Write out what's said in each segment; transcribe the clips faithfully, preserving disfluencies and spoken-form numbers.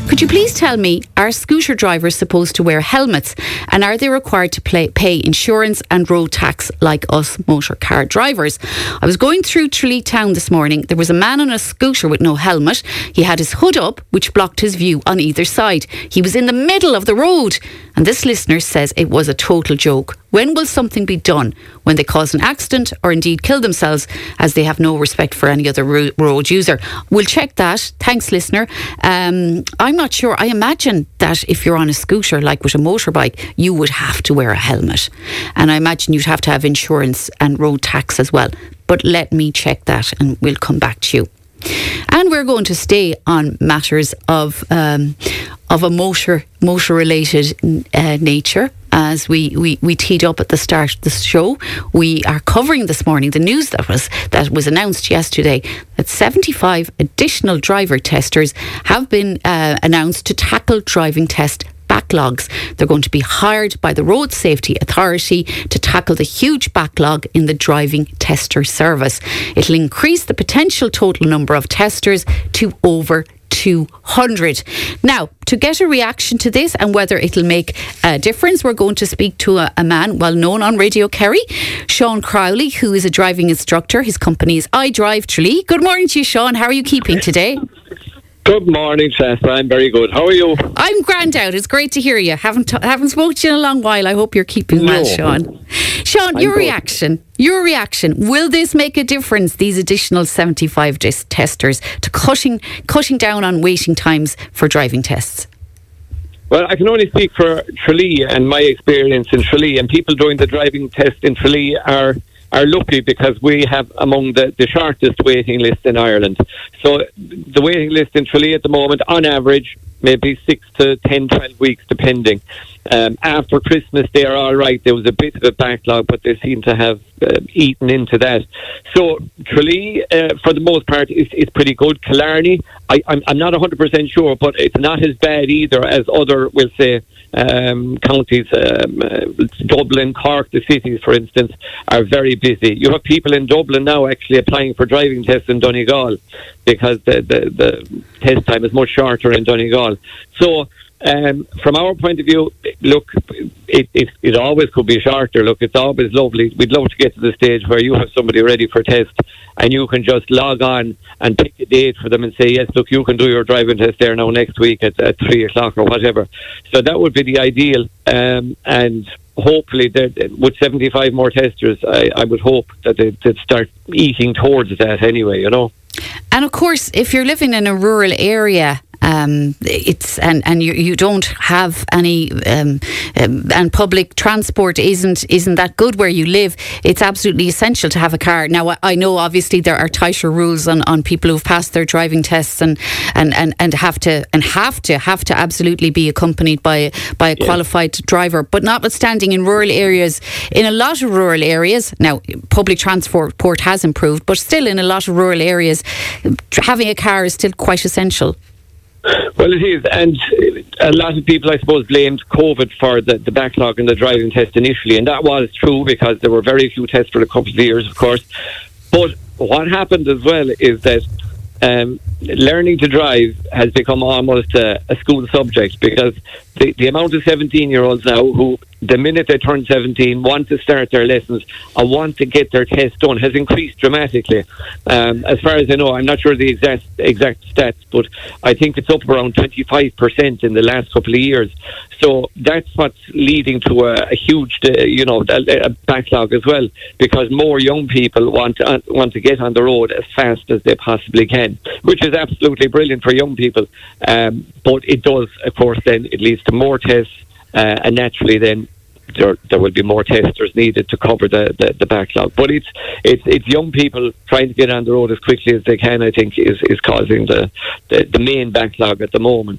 Could you please tell me, are scooter drivers supposed to wear helmets? And are they required to play, pay insurance and road tax like us motor car drivers? I was going through Tralee town this morning. There was a man on a scooter with no helmet. He had his hood up, which blocked his view on either side. He was in the middle of the road. And this listener says it was a total joke. When will something be done? When they cause an accident or indeed kill themselves, as they have no respect for any other ro- road user? We'll check that. Thanks, listener. Um, I'm not sure. I imagine that if you're on a scooter, like with a motorbike, you would have to wear a helmet. And I imagine you'd have to have insurance and road tax as well. But let me check that and we'll come back to you. And we're going to stay on matters of um, of a motor motor related uh, nature. As we, we, we teed up at the start of the show, we are covering this morning the news that was that was announced yesterday that seventy-five additional driver testers have been uh, announced to tackle driving test backlogs. They're going to be hired by the Road Safety Authority to tackle the huge backlog in the driving tester service. It'll increase the potential total number of testers to over two hundred. Now, to get a reaction to this and whether it'll make a difference, we're going to speak to a, a man well known on Radio Kerry, Sean Crowley, who is a driving instructor. His company is iDrive Tralee. Good morning to you, Sean. How are you keeping today? Good morning, Shasta. I'm very good. How are you? I'm grand out. It's great to hear you. Haven't t- haven't spoken to you in a long while. I hope you're keeping no. well, Sean. Sean, I'm your good. reaction. Your reaction. Will this make a difference, these additional seventy-five dis- testers, to cutting cutting down on waiting times for driving tests? Well, I can only speak for Tralee and my experience in Tralee, and people doing the driving test in Tralee are are lucky because we have among the, the shortest waiting list in Ireland. So the waiting list in Tralee at the moment, on average, maybe six to ten, twelve weeks, depending. Um, after Christmas, they are all right. There was a bit of a backlog, but they seem to have uh, eaten into that. So Tralee, uh, for the most part, is, is pretty good. Killarney, I, I'm, I'm not one hundred percent sure, but it's not as bad either as other, we'll say, um, counties. Um, uh, Dublin, Cork, the cities, for instance, are very busy. You have people in Dublin now actually applying for driving tests in Donegal because the, the, the test time is much shorter in Donegal. So, Um, from our point of view, look, it, it it always could be shorter. Look, it's always lovely. We'd love to get to the stage where you have somebody ready for test and you can just log on and pick a date for them and say, yes, look, you can do your driving test there now next week at, at three o'clock or whatever. So that would be the ideal. Um, and hopefully, with seventy-five more testers, I, I would hope that they'd, they'd start eating towards that anyway, you know. And of course, if you're living in a rural area, Um, it's and, and you, you don't have any um, um, and public transport isn't isn't that good where you live. It's absolutely essential to have a car. Now I, I know obviously there are tighter rules on, on people who've passed their driving tests and, and, and, and have to and have to have to absolutely be accompanied by by a qualified yeah. driver. But notwithstanding, in rural areas, in a lot of rural areas now, public transport has improved, but still in a lot of rural areas, having a car is still quite essential. Well, it is, and a lot of people, I suppose, blamed COVID for the, the backlog in the driving test initially, and that was true because there were very few tests for a couple of years, of course. But what happened as well is that um, learning to drive has become almost a, a school subject because the, the amount of seventeen-year-olds now who, the minute they turn seventeen, want to start their lessons and want to get their test done has increased dramatically. Um, as far as I know, I'm not sure the exact exact stats, but I think it's up around twenty-five percent in the last couple of years. So that's what's leading to a, a huge, uh, you know, a, a backlog as well, because more young people want to, uh, want to get on the road as fast as they possibly can, which is absolutely brilliant for young people. Um, but it does, of course, then it leads to more tests, uh, and naturally then there, there will be more testers needed to cover the, the, the backlog. But it's it's it's young people trying to get on the road as quickly as they can, I think, is, is causing the, the, the main backlog at the moment.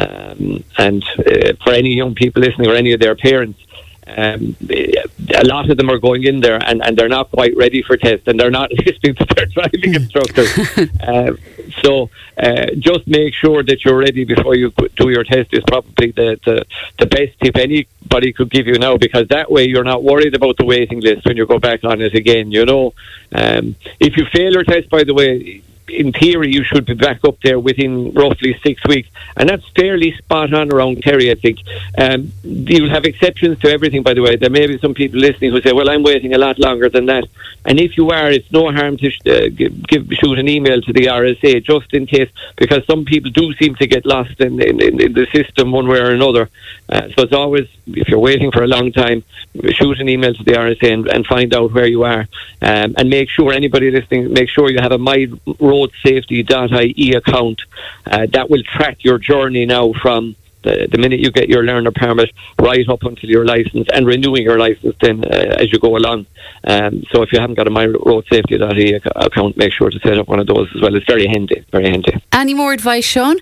Um, and uh, for any young people listening or any of their parents, Um, a lot of them are going in there and, and they're not quite ready for tests and they're not listening to their driving instructors. uh, so uh, just make sure that you're ready before you do your test is probably the, the, the best tip anybody could give you now, because that way you're not worried about the waiting list when you go back on it again, you know. Um, if you fail your test, by the way, in theory, you should be back up there within roughly six weeks. And that's fairly spot on around Kerry, I think. Um, you'll have exceptions to everything, by the way. There may be some people listening who say, well, I'm waiting a lot longer than that. And if you are, it's no harm to sh- uh, give, give, shoot an email to the R S A, just in case, because some people do seem to get lost in, in, in, in the system one way or another. Uh, so it's always, if you're waiting for a long time, shoot an email to the R S A and, and find out where you are. Um, and make sure, anybody listening, make sure you have a my road safety dot I E account. Uh, that will track your journey now from the, the minute you get your learner permit right up until your licence, and renewing your licence then uh, as you go along. Um, so if you haven't got a my road safety dot I E ac- account, make sure to set up one of those as well. It's very handy, very handy. Any more advice, Sean?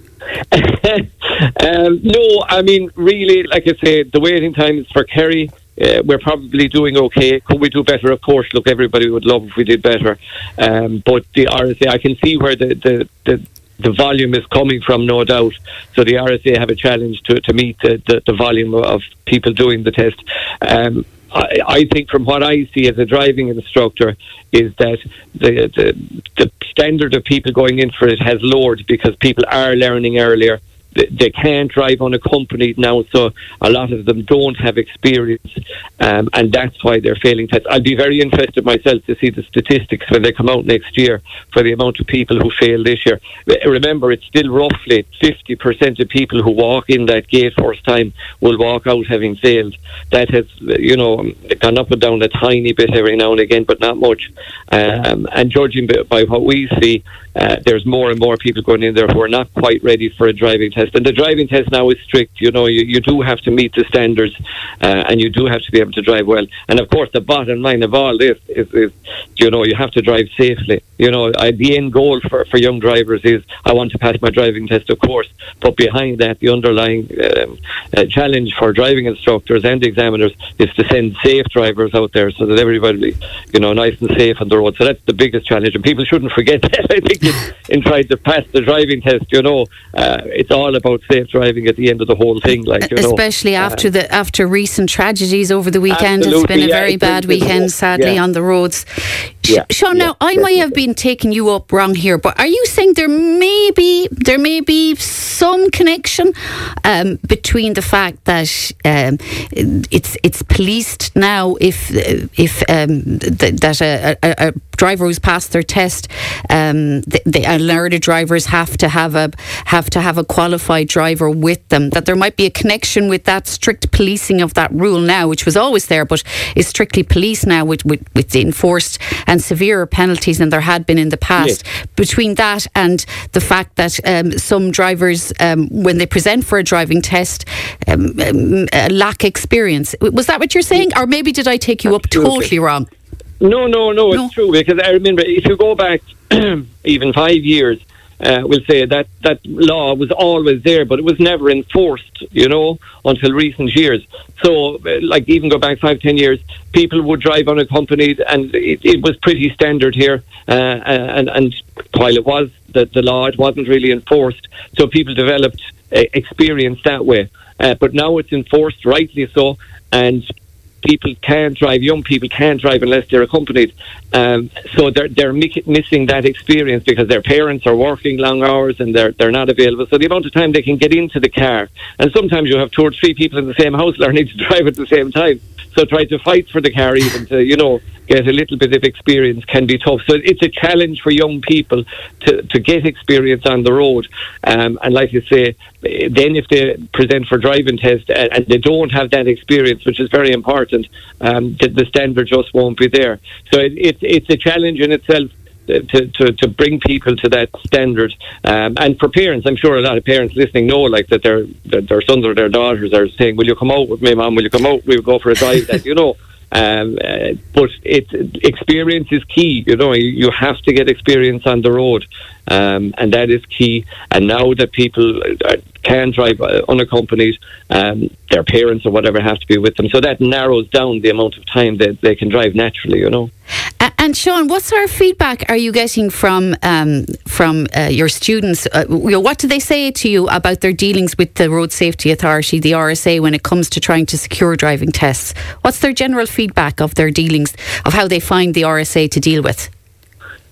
um, no, I mean, really, like I say, the waiting times for Kerry, Uh, we're probably doing okay. Could we do better? Of course. Look, everybody would love if we did better. Um, but the R S A, I can see where the, the, the, the volume is coming from, no doubt. So the R S A have a challenge to, to meet the, the, the volume of people doing the test. Um, I, I think from what I see as a driving instructor is that the, the the standard of people going in for it has lowered because people are learning earlier. They can't drive unaccompanied now, so a lot of them don't have experience, um, and that's why they're failing tests. I'll be very interested myself to see the statistics when they come out next year for the amount of people who fail this year. Remember, it's still roughly fifty percent of people who walk in that gate first time will walk out having failed. That has, you know, gone up and down a tiny bit every now and again, but not much. Um, and judging by what we see, uh, there's more and more people going in there who are not quite ready for a driving test. And the driving test now is strict. You know, you, you do have to meet the standards, uh, and you do have to be able to drive well. And of course, the bottom line of all this is, is you know, you have to drive safely. You know, I, the end goal for, for young drivers is, I want to pass my driving test, of course. But behind that, the underlying um, uh, challenge for driving instructors and examiners is to send safe drivers out there so that everybody, you know, nice and safe on the road. So that's the biggest challenge, and people shouldn't forget that. I think in, in trying to pass the driving test, you know, uh, it's all about safe driving at the end of the whole thing, like, you know. Especially after uh, the after recent tragedies over the weekend. It's been a yeah, very bad weekend, sadly, yeah. on the roads. Yeah, Sean, yeah, now I might have been taking you up wrong here, but are you saying there may be there may be some connection um, between the fact that um, it's it's policed now if if um, th- that a, a, a driver who's passed their test, um, the, the alerted drivers have to have a have to have a qualified driver with them, that there might be a connection with that strict policing of that rule now, which was always there but is strictly policed now with, with, with enforced and severer penalties than there had been in the past. Yes. Between that and the fact that um, some drivers, um, when they present for a driving test, um, um, uh, lack experience. Was that what you're saying? Or maybe did I take you Absolutely. up totally wrong? No, no, no, it's no. true, because I remember, if you go back even five years, Uh, we'll say that that law was always there, but it was never enforced, you know, until recent years. So, uh, like, even go back five, ten years, people would drive unaccompanied, and it, it was pretty standard here. Uh, and, and while it was the, the law, it wasn't really enforced. So people developed uh, experience that way. Uh, but now it's enforced, rightly so, and people can't drive, young people can't drive unless they're accompanied. Um, so they're they're mi- missing that experience because their parents are working long hours and they're they're not available. So the amount of time they can get into the car, and sometimes you have two or three people in the same house learning to drive at the same time. So try to fight for the car even to, you know, get a little bit of experience can be tough. So it's a challenge for young people to, to get experience on the road. Um, and like you say, then if they present for driving test and, and they don't have that experience, which is very important, um, the, the standard just won't be there. So it, it, it's a challenge in itself to, to, to bring people to that standard. Um, and for parents, I'm sure a lot of parents listening know, like, that their, that their sons or their daughters are saying, will you come out with me, Mom? Will you come out? We'll go for a drive. That, you know. Um, uh, but it, experience is key. You know, you, you have to get experience on the road, um, and that is key. And now that people uh, can drive uh, unaccompanied, um, their parents or whatever have to be with them. So that narrows down the amount of time that they can drive naturally, you know. Uh, and Sean, what sort of feedback are you getting from um, from uh, your students? Uh, you know, what do they say to you about their dealings with the Road Safety Authority, the R S A, when it comes to trying to secure driving tests? What's their general feedback of their dealings, of how they find the R S A to deal with?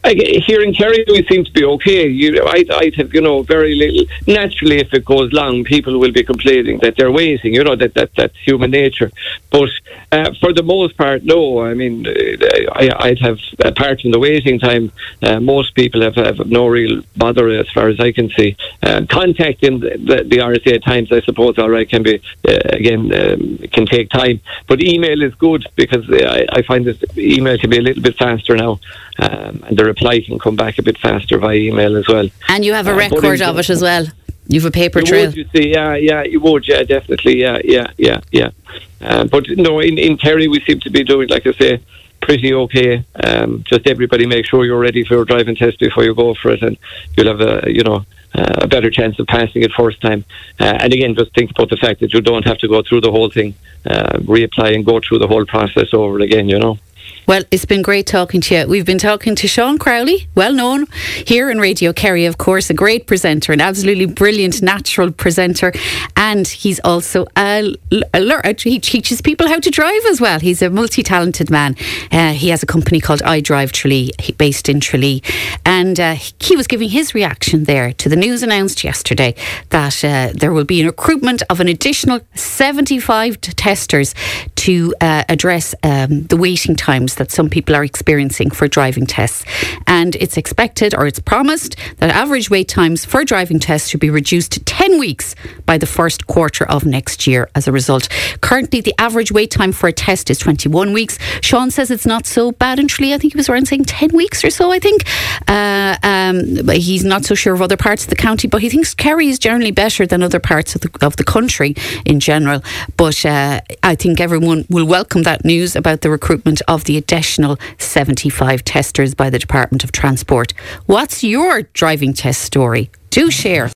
I, here in Kerry, we seem to be okay. You, I'd, I'd have, you know, very little. Naturally, if it goes long, people will be complaining that they're waiting. You know, that, that that's human nature. But uh, for the most part, no. I mean, I, I'd have, apart from the waiting time, uh, most people have, have no real bother as far as I can see. Uh, contacting the, the R S A at times, I suppose, all right, can be, uh, again, um, can take time. But email is good because I, I find this email can be a little bit faster now. Um, and the reply can come back a bit faster via email as well. And you have a uh, record of it as well. You have a paper you trail. Would, you see, yeah, yeah, you would, yeah, definitely, yeah, yeah, yeah, yeah. Uh, but no, in, in Kerry we seem to be doing, like I say, pretty okay. Um, just everybody make sure you're ready for your driving test before you go for it, and you'll have a, you know, uh, a better chance of passing it first time. Uh, and again, just think about the fact that you don't have to go through the whole thing, uh, reapply and go through the whole process over again, you know. Well, it's been great talking to you. We've been talking to Sean Crowley, well known here in Radio Kerry, of course, a great presenter, an absolutely brilliant natural presenter, and he's also a, a he teaches people how to drive as well. He's a multi-talented man. Uh, he has a company called I Drive Tralee, based in Tralee, and uh, he was giving his reaction there to the news announced yesterday that uh, there will be a recruitment of an additional seventy-five testers to uh, address um, the waiting times that some people are experiencing for driving tests. And it's expected, or it's promised, that average wait times for driving tests should be reduced to ten weeks by the first quarter of next year as a result. Currently, the average wait time for a test is twenty-one weeks. Sean says it's not so bad in Tralee. I think he was around saying ten weeks or so, I think. Uh, um, but he's not so sure of other parts of the county, but he thinks Kerry is generally better than other parts of the, of the country in general. But uh, I think everyone will welcome that news about the recruitment of the additional seventy-five testers by the Department of Transport. What's your driving test story? Do share.